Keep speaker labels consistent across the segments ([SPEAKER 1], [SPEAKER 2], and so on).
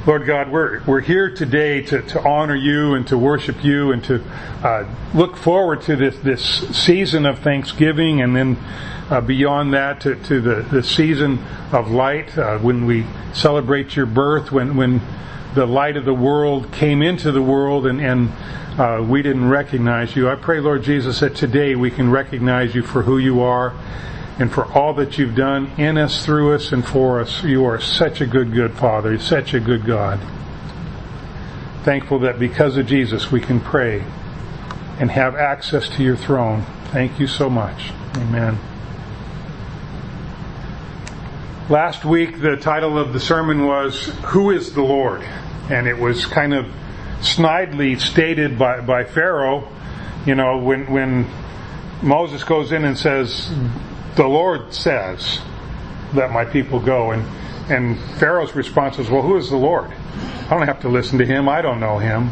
[SPEAKER 1] Lord God, we're here today to honor you and to worship you and to look forward to this season of Thanksgiving, and then beyond that to the season of light when we celebrate your birth, when the light of the world came into the world and we didn't recognize you. I pray, Lord Jesus, that today we can recognize you for who you are and for all that you've done in us, through us, and for us. You are such a good, good Father. You're such a good God. Thankful that because of Jesus we can pray and have access to your throne. Thank you so much. Amen. Last week the title of the sermon was, Who is the Lord? And it was kind of snidely stated by Pharaoh. You know, when Moses goes in and says, the Lord says, let my people go. And Pharaoh's response is, well, who is the Lord? I don't have to listen to him. I don't know him.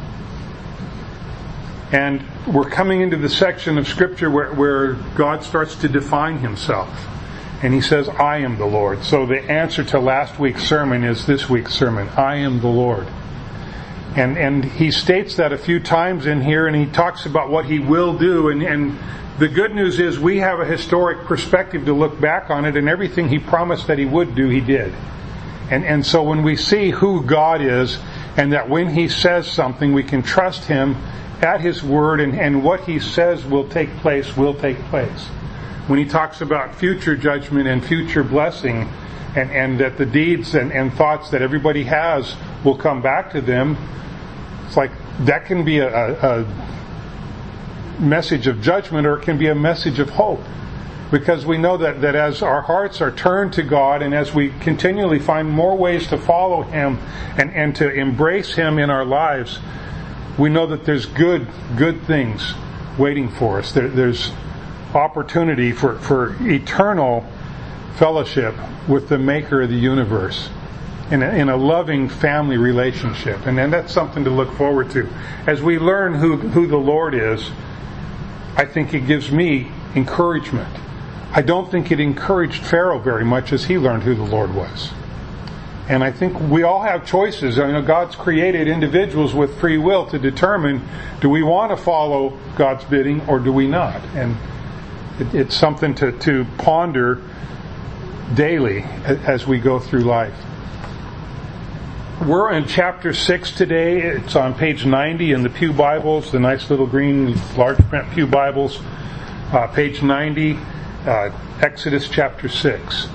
[SPEAKER 1] And we're coming into the section of Scripture where God starts to define himself. And he says, I am the Lord. So the answer to last week's sermon is this week's sermon. I am the Lord. And he states that a few times in here, and he talks about what he will do. And the good news is we have a historic perspective to look back on it, and everything he promised that he would do, he did. And so when we see who God is, and that when he says something, we can trust him at his word, and what he says will take place, will take place. When he talks about future judgment and future blessing, and that the deeds and thoughts that everybody has will come back to them, it's like that can be a message of judgment, or it can be a message of hope, because we know that as our hearts are turned to God, and as we continually find more ways to follow him and to embrace him in our lives, we know that there's good things waiting for us. There's opportunity for eternal fellowship with the maker of the universe in a loving family relationship, and that's something to look forward to. As we learn who the Lord is, I think it gives me encouragement. I don't think it encouraged Pharaoh very much as he learned who the Lord was. And I think we all have choices. You know, God's created individuals with free will to determine, do we want to follow God's bidding or do we not? And it's something to ponder daily as we go through life. We're in chapter 6 today. It's on page 90 in the Pew Bibles, the nice little green large print Pew Bibles. Page 90, Exodus chapter 6.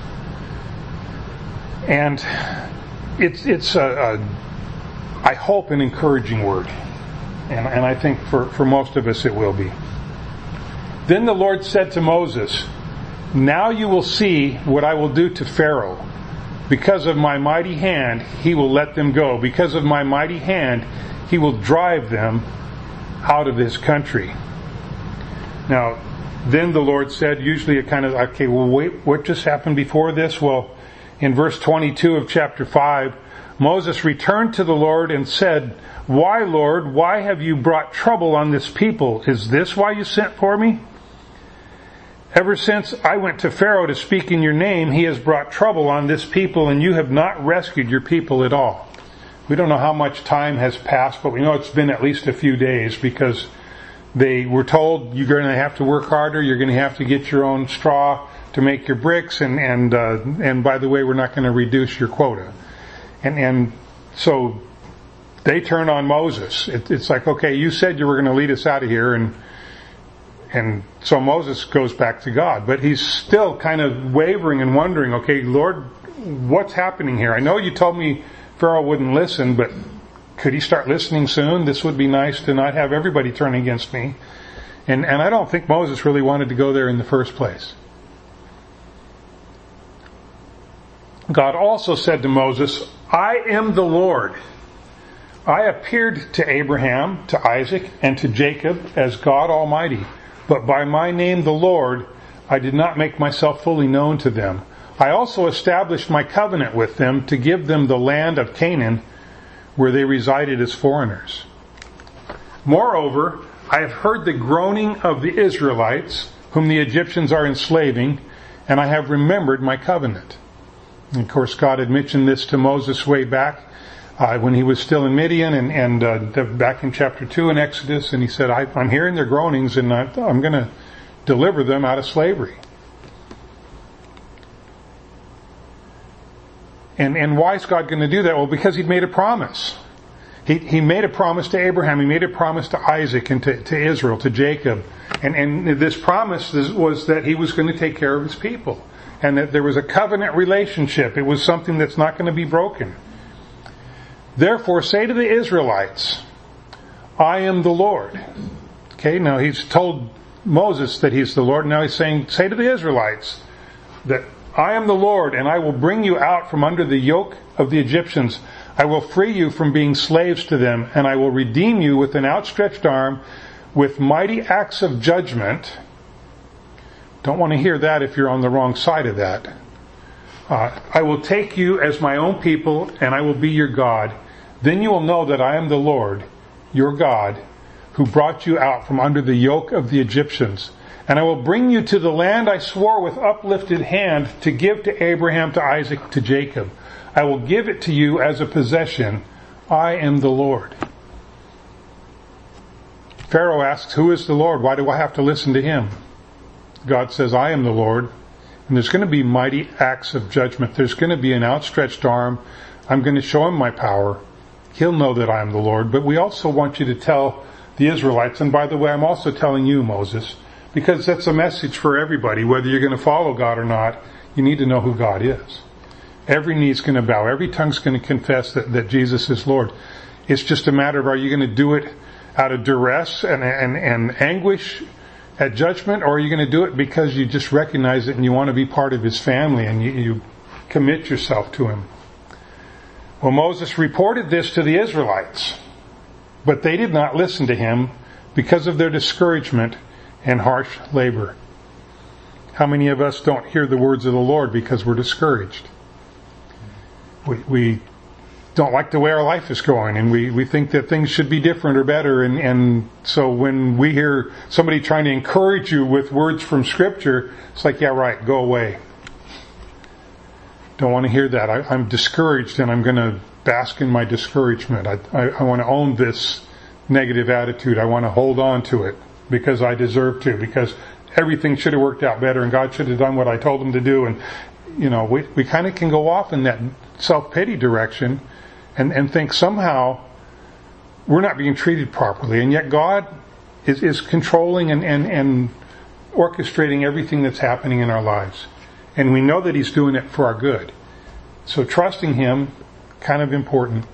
[SPEAKER 1] And it's I hope, an encouraging word. And I think for most of us it will be. Then the Lord said to Moses, now you will see what I will do to Pharaoh. Because of my mighty hand, he will let them go. Because of my mighty hand, he will drive them out of his country. Now, then the Lord said, usually it kind of, okay, well, wait, what just happened before this? Well, in verse 22 of chapter 5, Moses returned to the Lord and said, why, Lord, why have you brought trouble on this people? Is this why you sent for me? Ever since I went to Pharaoh to speak in your name, he has brought trouble on this people, and you have not rescued your people at all. We don't know how much time has passed, but we know it's been at least a few days, because they were told, you're going to have to work harder, you're going to have to get your own straw to make your bricks, and by the way, we're not going to reduce your quota. And so they turn on Moses. It's like, okay, you said you were going to lead us out of here, and so Moses goes back to God. But he's still kind of wavering and wondering, okay, Lord, what's happening here? I know you told me Pharaoh wouldn't listen, but could he start listening soon? This would be nice to not have everybody turn against me. And I don't think Moses really wanted to go there in the first place. God also said to Moses, I am the Lord. I appeared to Abraham, to Isaac, and to Jacob as God Almighty. But by my name, the Lord, I did not make myself fully known to them. I also established my covenant with them to give them the land of Canaan, where they resided as foreigners. Moreover, I have heard the groaning of the Israelites, whom the Egyptians are enslaving, and I have remembered my covenant. And of course, God had mentioned this to Moses way back when he was still in Midian and back in chapter 2 in Exodus, and he said, I'm hearing their groanings and I'm going to deliver them out of slavery. And why is God going to do that? Well, because He'd made a promise. He made a promise to Abraham. He made a promise to Isaac and to Israel, to Jacob. And this promise was that He was going to take care of His people. And that there was a covenant relationship. It was something that's not going to be broken. Therefore, say to the Israelites, I am the Lord. Okay, now He's told Moses that He's the Lord. Now He's saying, say to the Israelites that I am the Lord, and I will bring you out from under the yoke of the Egyptians. I will free you from being slaves to them, and I will redeem you with an outstretched arm, with mighty acts of judgment. Don't want to hear that if you're on the wrong side of that. I will take you as my own people, and I will be your God. Then you will know that I am the Lord, your God, who brought you out from under the yoke of the Egyptians. And I will bring you to the land I swore with uplifted hand to give to Abraham, to Isaac, to Jacob. I will give it to you as a possession. I am the Lord. Pharaoh asks, who is the Lord? Why do I have to listen to him? God says, I am the Lord. And there's going to be mighty acts of judgment. There's going to be an outstretched arm. I'm going to show him my power. He'll know that I am the Lord. But we also want you to tell the Israelites, and by the way, I'm also telling you, Moses, because that's a message for everybody. Whether you're going to follow God or not, you need to know who God is. Every knee's going to bow. Every tongue's going to confess that Jesus is Lord. It's just a matter of, are you going to do it out of duress and anguish at judgment, or are you going to do it because you just recognize it and you want to be part of His family and you commit yourself to Him? Well, Moses reported this to the Israelites, but they did not listen to him because of their discouragement and harsh labor. How many of us don't hear the words of the Lord because we're discouraged? We don't like the way our life is going, and we think that things should be different or better, and so when we hear somebody trying to encourage you with words from Scripture, it's like, yeah, right, go away. Don't want to hear that. I'm discouraged, and I'm going to bask in my discouragement. I want to own this negative attitude. I want to hold on to it because I deserve to, because everything should have worked out better and God should have done what I told Him to do. And, we kind of can go off in that self-pity direction and think somehow we're not being treated properly. And yet God is controlling and orchestrating everything that's happening in our lives. And we know that He's doing it for our good. So trusting Him, kind of important.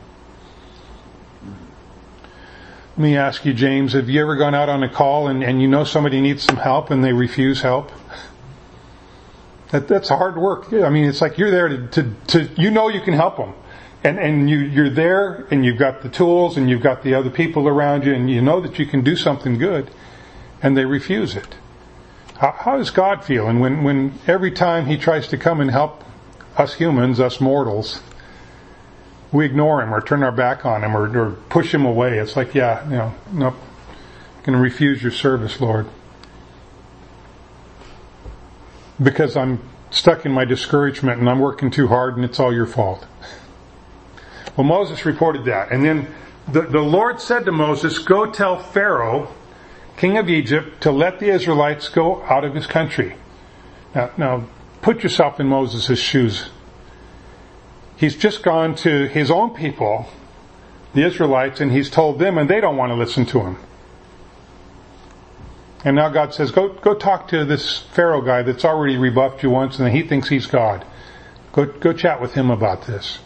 [SPEAKER 1] Let me ask you, James, have you ever gone out on a call and you know somebody needs some help and they refuse help? That's hard work. I mean, it's like you're there to you can help them. And you're there and you've got the tools and you've got the other people around you and you know that you can do something good and they refuse it. How does God feel? And when every time He tries to come and help us humans, us mortals, we ignore Him or turn our back on Him or push Him away. It's like, nope, I'm going to refuse your service, Lord. Because I'm stuck in my discouragement and I'm working too hard and it's all your fault. Well, Moses reported that. And then the Lord said to Moses, go tell Pharaoh, king of Egypt, to let the Israelites go out of his country. Now put yourself in Moses' shoes. He's just gone to his own people, the Israelites, and he's told them, and they don't want to listen to him. And now God says, go talk to this Pharaoh guy that's already rebuffed you once and he thinks he's God. Go chat with him about this.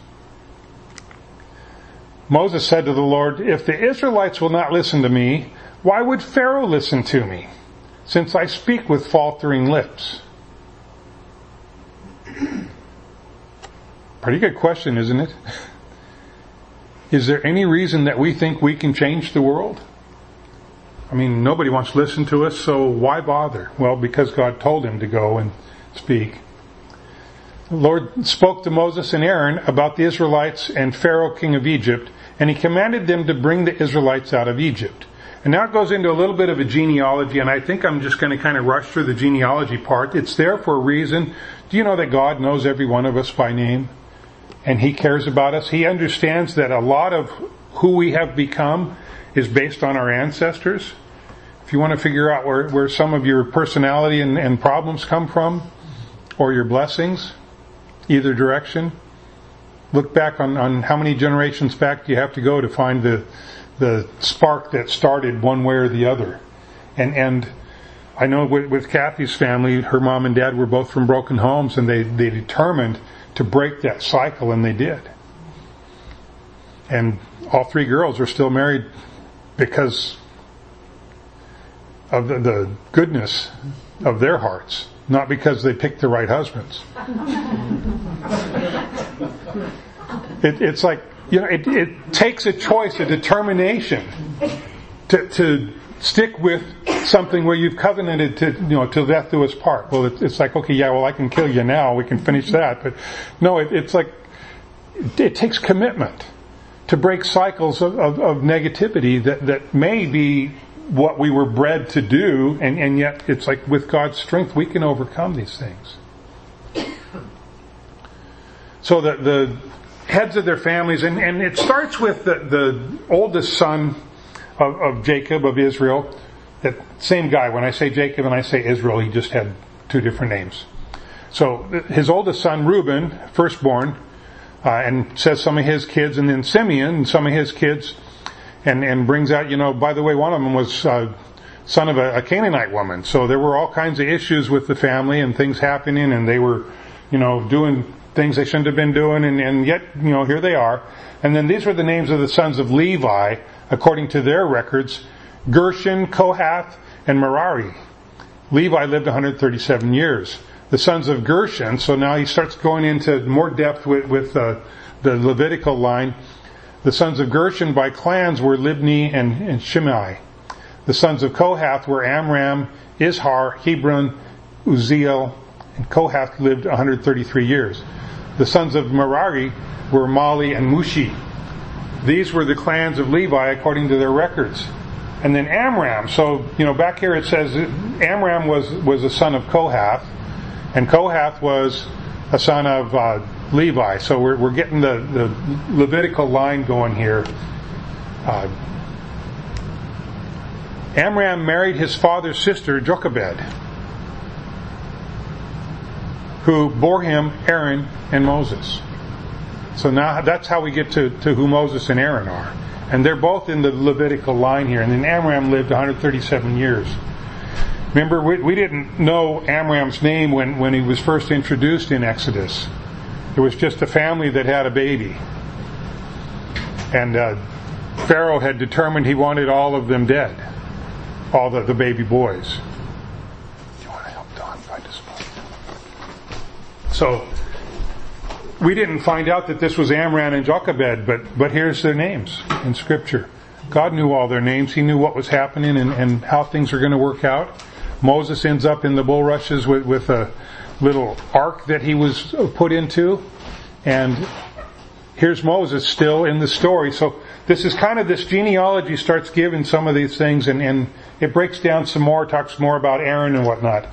[SPEAKER 1] Moses said to the Lord, if the Israelites will not listen to me, why would Pharaoh listen to me, since I speak with faltering lips? Pretty good question, isn't it? Is there any reason that we think we can change the world? I mean, nobody wants to listen to us, so why bother? Well, because God told him to go and speak. The Lord spoke to Moses and Aaron about the Israelites and Pharaoh, king of Egypt, and He commanded them to bring the Israelites out of Egypt. And now it goes into a little bit of a genealogy, and I think I'm just going to kind of rush through the genealogy part. It's there for a reason. Do you know that God knows every one of us by name? and He cares about us. He understands that a lot of who we have become is based on our ancestors. If you want to figure out where some of your personality and problems come from, or your blessings, either direction, look back on how many generations back you have to go to find the spark that started one way or the other. And I know with Kathy's family, her mom and dad were both from broken homes, and they determined to break that cycle, and they did. And all 3 girls are still married because of the goodness of their hearts, not because they picked the right husbands. It's like, it takes a choice, a determination to stick with something where you've covenanted to, till death do us part. Well, it's like, okay, yeah, well, I can kill you now, we can finish that. But no, it's like, it takes commitment to break cycles of negativity that may be what we were bred to do, and yet it's like with God's strength we can overcome these things. So the heads of their families, and it starts with the oldest son of Jacob, of Israel. That same guy, when I say Jacob and I say Israel, he just had 2 different names. So his oldest son, Reuben, firstborn, and says some of his kids, and then Simeon and some of his kids, and brings out, by the way, one of them was son of a Canaanite woman. So there were all kinds of issues with the family and things happening, and they were, doing things they shouldn't have been doing, and yet, here they are. And then these were the names of the sons of Levi, according to their records: Gershon, Kohath, and Merari. Levi lived 137 years. The sons of Gershon, so now he starts going into more depth with the Levitical line. The sons of Gershon by clans were Libni and Shimei. The sons of Kohath were Amram, Izhar, Hebron, Uzziel, and Kohath lived 133 years. The sons of Merari were Mali and Mushi. These were the clans of Levi according to their records. And then Amram, so, back here it says Amram was a son of Kohath, and Kohath was a son of Levi. So we're getting the Levitical line going here. Amram married his father's sister, Jochebed, who bore him Aaron and Moses. So now that's how we get to who Moses and Aaron are. And they're both in the Levitical line here. And then Amram lived 137 years. Remember, we didn't know Amram's name when he was first introduced in Exodus. It was just a family that had a baby. And Pharaoh had determined he wanted all of them dead. All the baby boys. Do you want to help Don find a spot? So, we didn't find out that this was Amram and Jochebed, but here's their names in Scripture. God knew all their names. He knew what was happening and how things are going to work out. Moses ends up in the bulrushes with a little ark that he was put into. And here's Moses still in the story. So this is kind of, this genealogy starts giving some of these things, and it breaks down some more, talks more about Aaron and whatnot.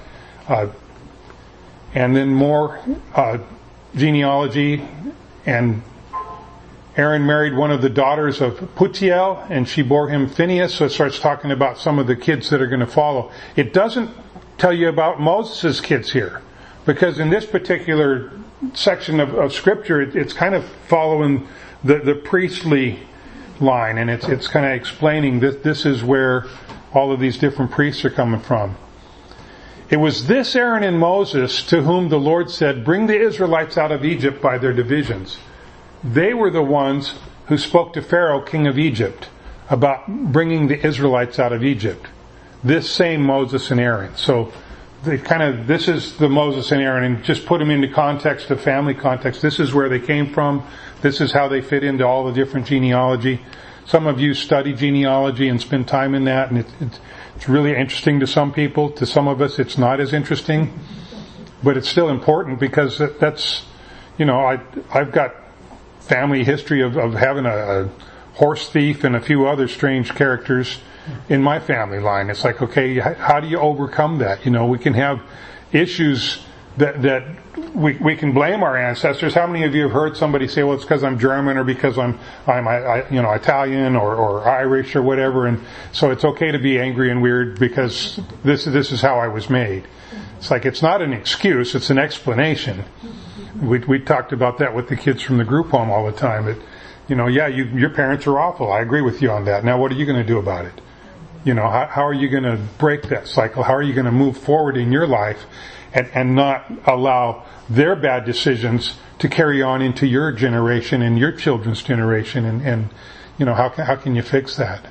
[SPEAKER 1] And then more genealogy, and Aaron married one of the daughters of Putiel, and she bore him Phinehas, so it starts talking about some of the kids that are going to follow. It doesn't tell you about Moses' kids here, because in this particular section of Scripture, it's kind of following the priestly line, and it's kind of explaining that this is where all of these different priests are coming from. It was this Aaron and Moses to whom the Lord said, "Bring the Israelites out of Egypt by their divisions." They were the ones who spoke to Pharaoh, king of Egypt, about bringing the Israelites out of Egypt. This same Moses and Aaron. So this is the Moses and Aaron, and just put them into context, of family context. This is where they came from. This is how they fit into all the different genealogy. Some of you study genealogy and spend time in that, and it's really interesting to some people. To some of us, it's not as interesting, but it's still important, because that's, I've got family history of having a horse thief and a few other strange characters in my family line. It's like, okay, how do you overcome that? We can have issues that we can blame our ancestors. How many of you have heard somebody say, well, it's because I'm German or because I'm Italian or Irish or whatever, and so it's okay to be angry and weird because this is how I was made. It's like, it's not an excuse, it's an explanation. We talked about that with the kids from the group home all the time. Your parents are awful. I agree with you on that. Now what are you going to do about it? How are you going to break that cycle? How are you going to move forward in your life and not allow their bad decisions to carry on into your generation and your children's generation? And how can you fix that?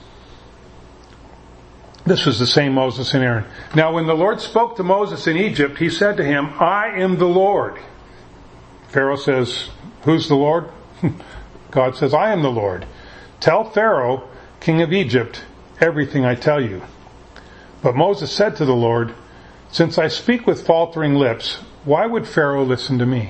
[SPEAKER 1] This was the same Moses and Aaron. Now when the Lord spoke to Moses in Egypt, he said to him, I am the Lord. Pharaoh says, who's the Lord? God says, I am the Lord. Tell Pharaoh, king of Egypt, everything I tell you. But Moses said to the Lord, since I speak with faltering lips, why would Pharaoh listen to me?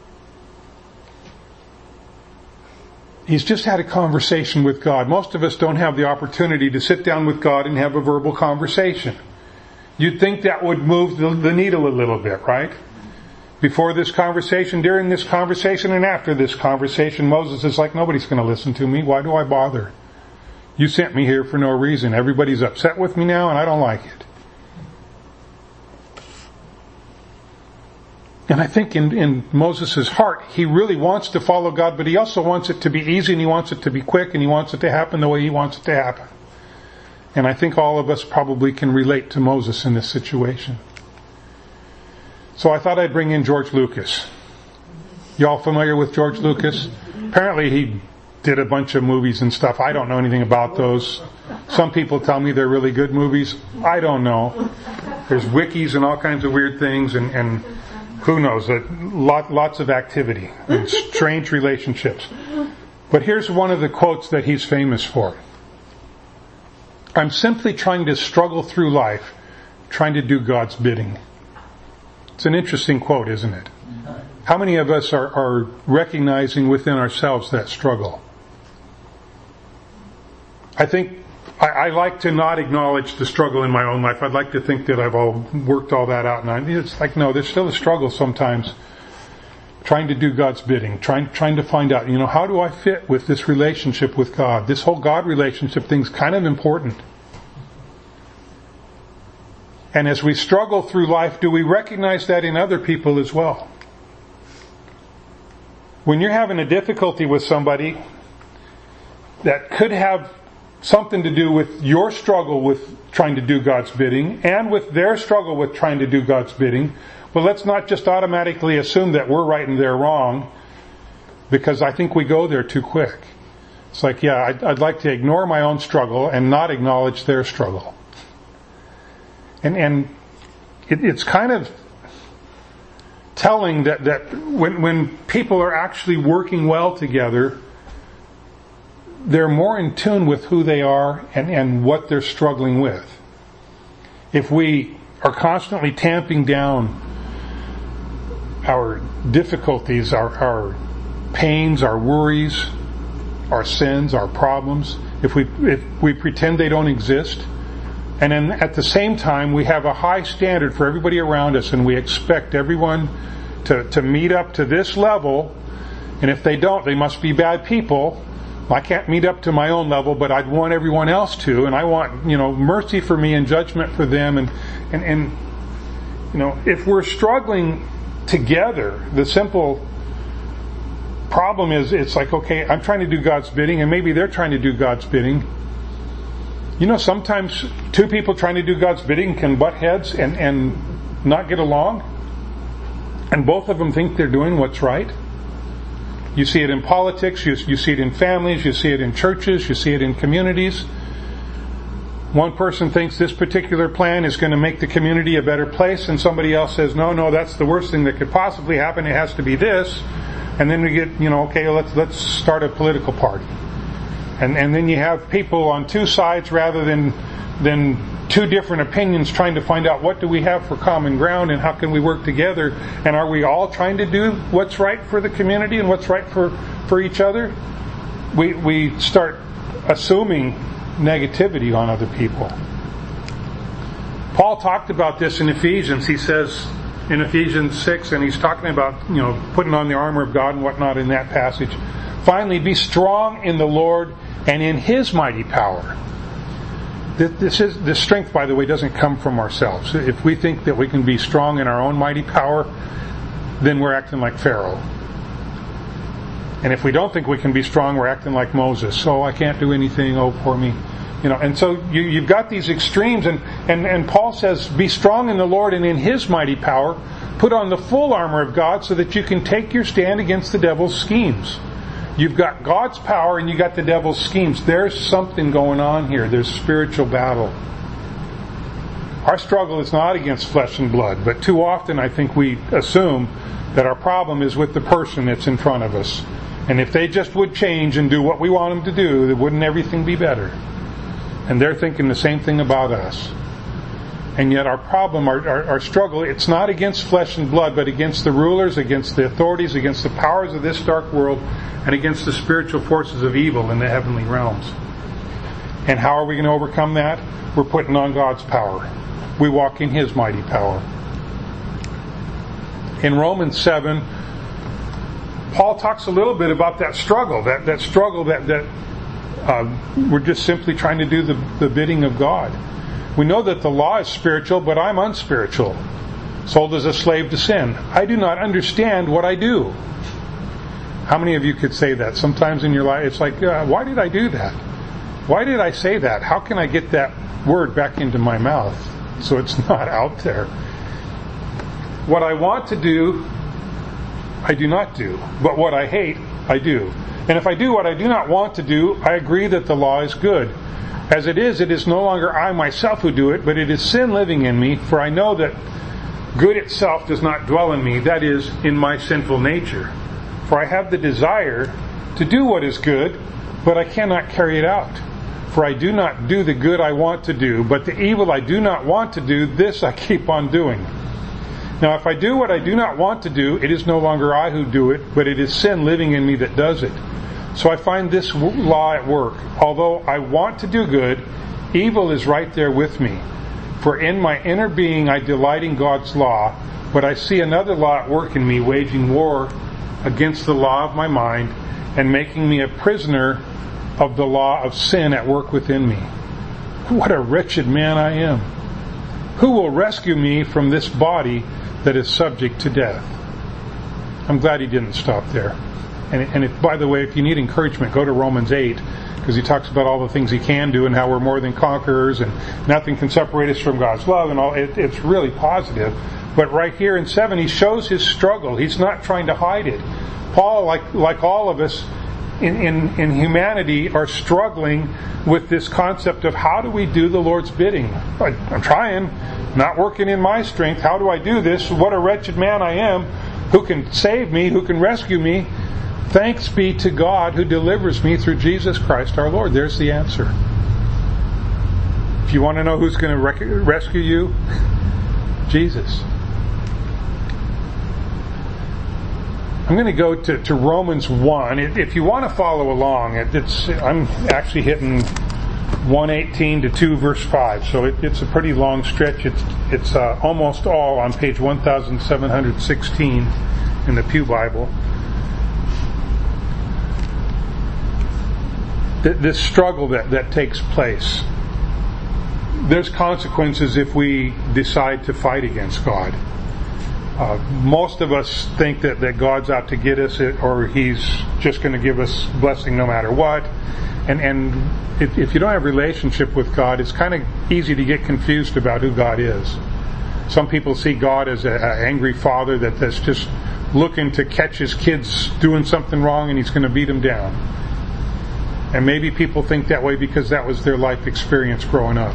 [SPEAKER 1] He's just had a conversation with God. Most of us don't have the opportunity to sit down with God and have a verbal conversation. You'd think that would move the needle a little bit, right? Before this conversation, during this conversation, and after this conversation, Moses is like, nobody's going to listen to me. Why do I bother? You sent me here for no reason. Everybody's upset with me now and I don't like it. And I think in Moses' heart, he really wants to follow God, but he also wants it to be easy and he wants it to be quick and he wants it to happen the way he wants it to happen. And I think all of us probably can relate to Moses in this situation. So I thought I'd bring in George Lucas. Y'all familiar with George Lucas? Apparently he did a bunch of movies and stuff. I don't know anything about those. Some people tell me they're really good movies. I don't know. There's wikis and all kinds of weird things and who knows, lots of activity and strange relationships. But here's one of the quotes that he's famous for. I'm simply trying to struggle through life, trying to do God's bidding. It's an interesting quote, isn't it? How many of us are recognizing within ourselves that struggle? I think I like to not acknowledge the struggle in my own life. I'd like to think that I've worked all that out. And it's like, no, there's still a struggle sometimes. Trying to do God's bidding. Trying to find out, how do I fit with this relationship with God? This whole God relationship thing's kind of important. And as we struggle through life, do we recognize that in other people as well? When you're having a difficulty with somebody that could have something to do with your struggle with trying to do God's bidding and with their struggle with trying to do God's bidding, well, let's not just automatically assume that we're right and they're wrong, because I think we go there too quick. It's like, yeah, I'd like to ignore my own struggle and not acknowledge their struggle. And it's kind of telling that when people are actually working well together, they're more in tune with who they are and what they're struggling with. If we are constantly tamping down our difficulties, our pains, our worries, our sins, our problems, if we pretend they don't exist, and then at the same time we have a high standard for everybody around us and we expect everyone to meet up to this level, and if they don't, they must be bad people. I can't meet up to my own level, but I'd want everyone else to, and I want, mercy for me and judgment for them, and if we're struggling together, the simple problem is, it's like, okay, I'm trying to do God's bidding, and maybe they're trying to do God's bidding. Sometimes two people trying to do God's bidding can butt heads and not get along, and both of them think they're doing what's right. You see it in politics, you see it in families, you see it in churches, you see it in communities. One person thinks this particular plan is going to make the community a better place, and somebody else says, no, that's the worst thing that could possibly happen, it has to be this. And then we get, okay, let's start a political party. And then you have people on two sides rather than two different opinions trying to find out what do we have for common ground and how can we work together, and are we all trying to do what's right for the community and what's right for each other? We start assuming negativity on other people. Paul talked about this in Ephesians. He says in Ephesians 6, and he's talking about, putting on the armor of God and whatnot in that passage. Finally, be strong in the Lord and in His mighty power. This strength, by the way, doesn't come from ourselves. If we think that we can be strong in our own mighty power, then we're acting like Pharaoh. And if we don't think we can be strong, we're acting like Moses. Oh, I can't do anything. Oh, poor me. And so you've got these extremes, and Paul says, be strong in the Lord and in His mighty power. Put on the full armor of God so that you can take your stand against the devil's schemes. You've got God's power and you got the devil's schemes. There's something going on here. There's spiritual battle. Our struggle is not against flesh and blood, but too often I think we assume that our problem is with the person that's in front of us. And if they just would change and do what we want them to do, then wouldn't everything be better? And they're thinking the same thing about us. And yet our problem, our struggle, it's not against flesh and blood, but against the rulers, against the authorities, against the powers of this dark world, and against the spiritual forces of evil in the heavenly realms. And how are we going to overcome that? We're putting on God's power. We walk in His mighty power. In Romans 7, Paul talks a little bit about that struggle, that struggle that we're just simply trying to do the bidding of God. We know that the law is spiritual, but I'm unspiritual, sold as a slave to sin. I do not understand what I do. How many of you could say that? Sometimes in your life, it's like, why did I do that? Why did I say that? How can I get that word back into my mouth so it's not out there? What I want to do, I do not do. But what I hate, I do. And if I do what I do not want to do, I agree that the law is good. As it is no longer I myself who do it, but it is sin living in me, for I know that good itself does not dwell in me, that is, in my sinful nature. For I have the desire to do what is good, but I cannot carry it out. For I do not do the good I want to do, but the evil I do not want to do, this I keep on doing. Now if I do what I do not want to do, it is no longer I who do it, but it is sin living in me that does it. So I find this law at work. Although I want to do good, evil is right there with me. For in my inner being I delight in God's law, but I see another law at work in me, waging war against the law of my mind, and making me a prisoner of the law of sin at work within me. What a wretched man I am! Who will rescue me from this body that is subject to death? I'm glad he didn't stop there. And if, by the way, if you need encouragement, go to Romans 8, because he talks about all the things he can do and how we're more than conquerors and nothing can separate us from God's love and all. It's really positive. But right here in 7, he shows his struggle. He's not trying to hide it. Paul, like all of us in humanity, are struggling with this concept of how do we do the Lord's bidding? I'm trying, not working in my strength. How do I do this? What a wretched man I am. Who can save me? Who can rescue me? Thanks be to God who delivers me through Jesus Christ our Lord. There's the answer. If you want to know who's going to rescue you, Jesus. I'm going to go to Romans 1. If you want to follow along, I'm actually hitting 1:18 to 2 verse 5. So it's a pretty long stretch. It's almost all on page 1716 in the Pew Bible. This struggle that takes place. There's consequences if we decide to fight against God. Most of us think that God's out to get us, or He's just going to give us blessing no matter what. And if you don't have a relationship with God, it's kind of easy to get confused about who God is. Some people see God as an angry father that's just looking to catch his kids doing something wrong and He's going to beat them down. And maybe people think that way because that was their life experience growing up.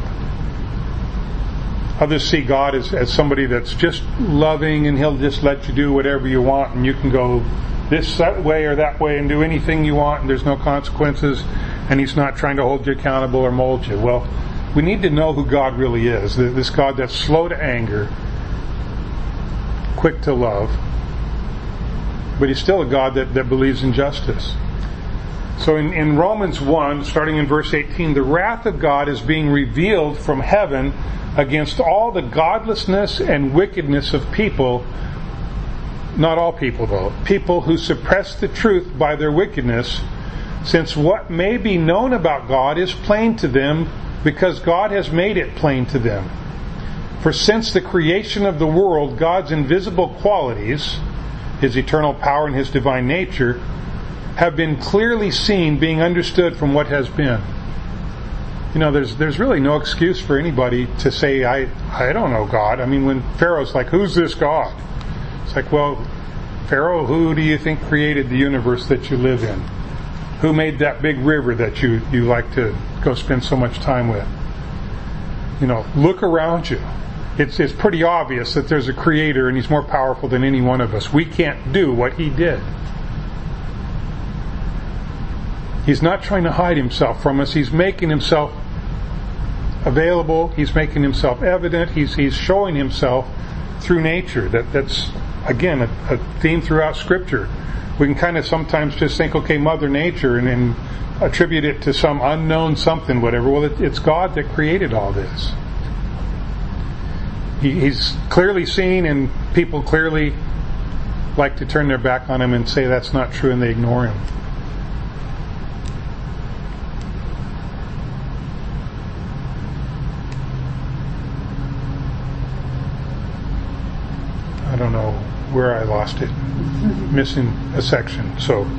[SPEAKER 1] Others see God as somebody that's just loving and He'll just let you do whatever you want and you can go that way or that way and do anything you want and there's no consequences and He's not trying to hold you accountable or mold you. Well, we need to know who God really is. This God that's slow to anger, quick to love, but He's still a God that believes in justice. So in Romans 1, starting in verse 18, the wrath of God is being revealed from heaven against all the godlessness and wickedness of people, not all people though, people who suppress the truth by their wickedness, since what may be known about God is plain to them, because God has made it plain to them. For since the creation of the world, God's invisible qualities, His eternal power and His divine nature, have been clearly seen, being understood from what has been. You know, there's really no excuse for anybody to say, I don't know God. I mean, when Pharaoh's like, who's this God? It's like, well, Pharaoh, who do you think created the universe that you live in? Who made that big river that you like to go spend so much time with? You know, look around you. It's pretty obvious that there's a creator and He's more powerful than any one of us. We can't do what He did. He's not trying to hide Himself from us. He's making Himself available. He's making Himself evident. He's showing Himself through nature. That's again a theme throughout Scripture. We can kind of sometimes just think, okay, Mother Nature, and attribute it to some unknown something, whatever. Well, it's God that created all this. He's clearly seen, and people clearly like to turn their back on Him and say that's not true, and they ignore Him. I don't know where I lost it. Missing a section. So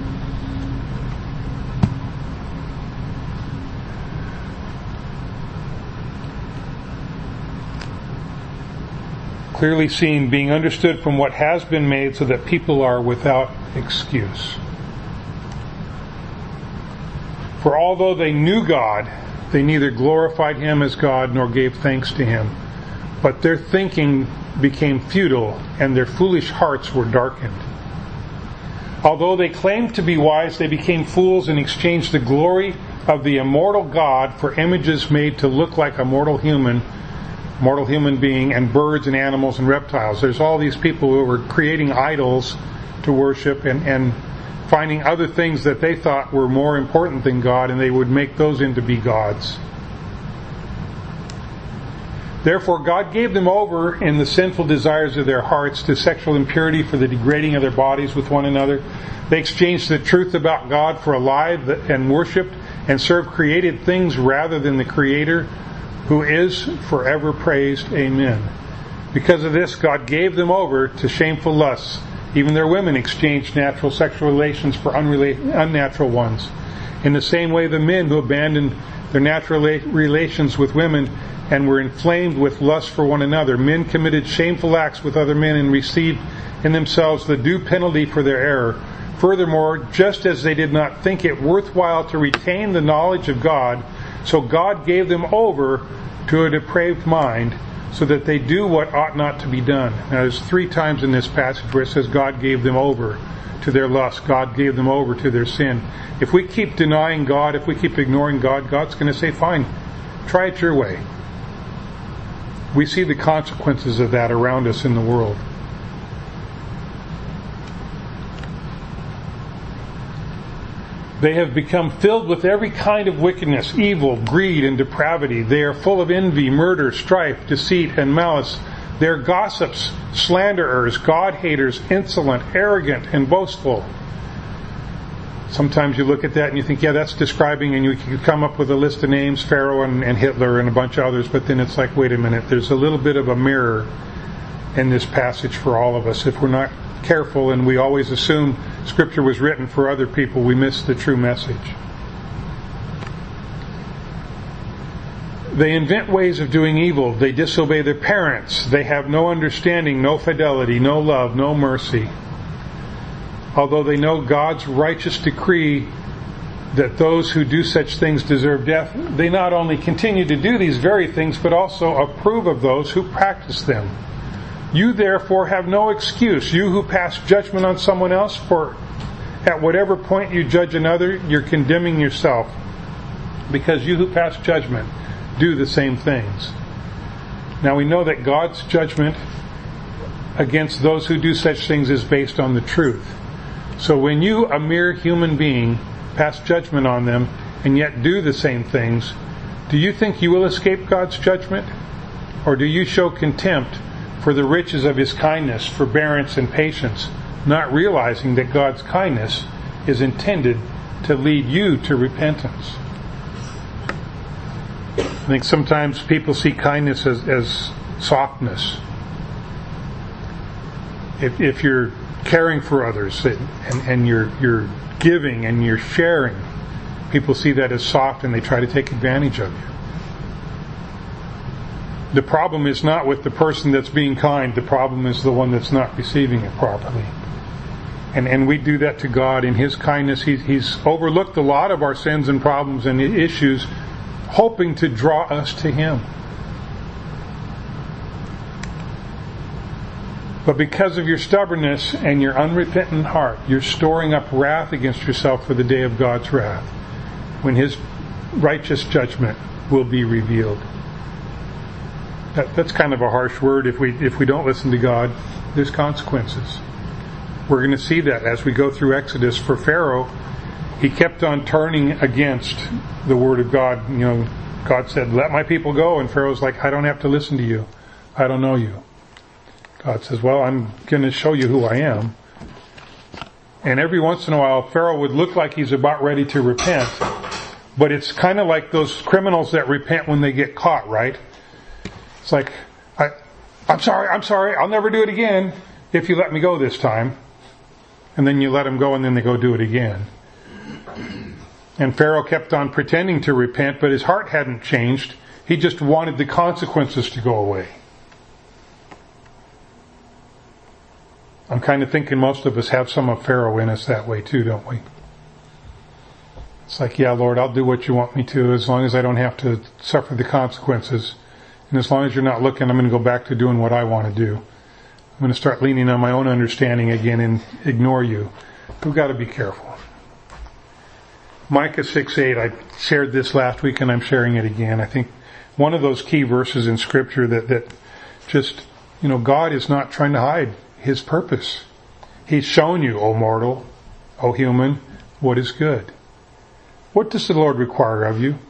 [SPEAKER 1] clearly seen, being understood from what has been made, so that people are without excuse. For although they knew God, they neither glorified Him as God nor gave thanks to Him, but their thinking became futile, and their foolish hearts were darkened. Although they claimed to be wise, they became fools and exchanged the glory of the immortal God for images made to look like a mortal human being, and birds and animals and reptiles. There's all these people who were creating idols to worship and finding other things that they thought were more important than God, and they would make those into be gods. Therefore, God gave them over in the sinful desires of their hearts to sexual impurity for the degrading of their bodies with one another. They exchanged the truth about God for a lie and worshipped and served created things rather than the Creator, who is forever praised. Amen. Because of this, God gave them over to shameful lusts. Even their women exchanged natural sexual relations for unnatural ones. In the same way, the men who abandoned their natural relations with women and were inflamed with lust for one another. Men committed shameful acts with other men and received in themselves the due penalty for their error. Furthermore, just as they did not think it worthwhile to retain the knowledge of God, so God gave them over to a depraved mind, so that they do what ought not to be done. Now, there's 3 times in this passage where it says God gave them over to their lust. God gave them over to their sin. If we keep denying God, if we keep ignoring God, God's going to say, fine, try it your way. We see the consequences of that around us in the world. They have become filled with every kind of wickedness, evil, greed, and depravity. They are full of envy, murder, strife, deceit, and malice. They are gossips, slanderers, God-haters, insolent, arrogant, and boastful. Sometimes you look at that and you think, yeah, that's describing, and you can come up with a list of names, Pharaoh and Hitler and a bunch of others, but then it's like, wait a minute, there's a little bit of a mirror in this passage for all of us. If we're not careful and we always assume Scripture was written for other people, we miss the true message. They invent ways of doing evil. They disobey their parents. They have no understanding, no fidelity, no love, no mercy. Although they know God's righteous decree that those who do such things deserve death, they not only continue to do these very things, but also approve of those who practice them. You therefore have no excuse, you who pass judgment on someone else, for at whatever point you judge another, you're condemning yourself, because you who pass judgment do the same things. Now we know that God's judgment against those who do such things is based on the truth. So when you, a mere human being, pass judgment on them and yet do the same things, do you think you will escape God's judgment? Or do you show contempt for the riches of His kindness, forbearance, and patience, not realizing that God's kindness is intended to lead you to repentance? I think sometimes people see kindness as softness. If you're caring for others and you're giving and you're sharing, people see that as soft and they try to take advantage of you. The problem is not with the person that's being kind. The problem is the one that's not receiving it properly. And we do that to God in His kindness. He's overlooked a lot of our sins and problems and issues, hoping to draw us to Him. But because of your stubbornness and your unrepentant heart, you're storing up wrath against yourself for the day of God's wrath, when His righteous judgment will be revealed. That's kind of a harsh word. If we don't listen to God, there's consequences. We're going to see that as we go through Exodus. For Pharaoh, he kept on turning against the word of God. God said, "Let my people go," and Pharaoh's like, "I don't have to listen to you. I don't know you." God says, "Well, I'm going to show you who I am." And every once in a while, Pharaoh would look like he's about ready to repent, but it's kind of like those criminals that repent when they get caught, right? It's like, I'm sorry, I'll never do it again if you let me go this time. And then you let them go and then they go do it again. And Pharaoh kept on pretending to repent, but his heart hadn't changed. He just wanted the consequences to go away. I'm kind of thinking most of us have some of Pharaoh in us that way too, don't we? It's like, yeah, Lord, I'll do what you want me to as long as I don't have to suffer the consequences. And as long as you're not looking, I'm going to go back to doing what I want to do. I'm going to start leaning on my own understanding again and ignore you. We've got to be careful. Micah 6:8, I shared this last week and I'm sharing it again. I think one of those key verses in Scripture that just, God is not trying to hide His purpose. He's shown you, O mortal, O human, what is good. What does the Lord require of you?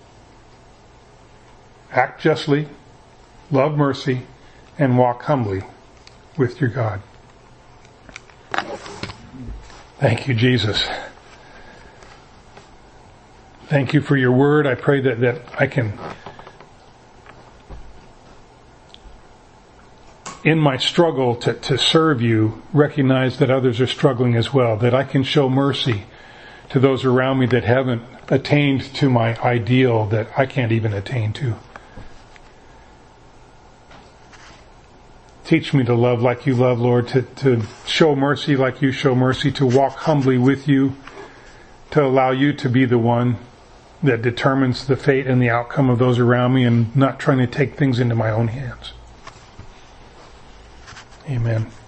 [SPEAKER 1] Act justly, love mercy, and walk humbly with your God. Thank you, Jesus. Thank you for your word. I pray that I can, in my struggle to serve you, recognize that others are struggling as well, that I can show mercy to those around me that haven't attained to my ideal that I can't even attain to. Teach me to love like you love, Lord, to show mercy like you show mercy, to walk humbly with you, to allow you to be the one that determines the fate and the outcome of those around me and not trying to take things into my own hands. Amen.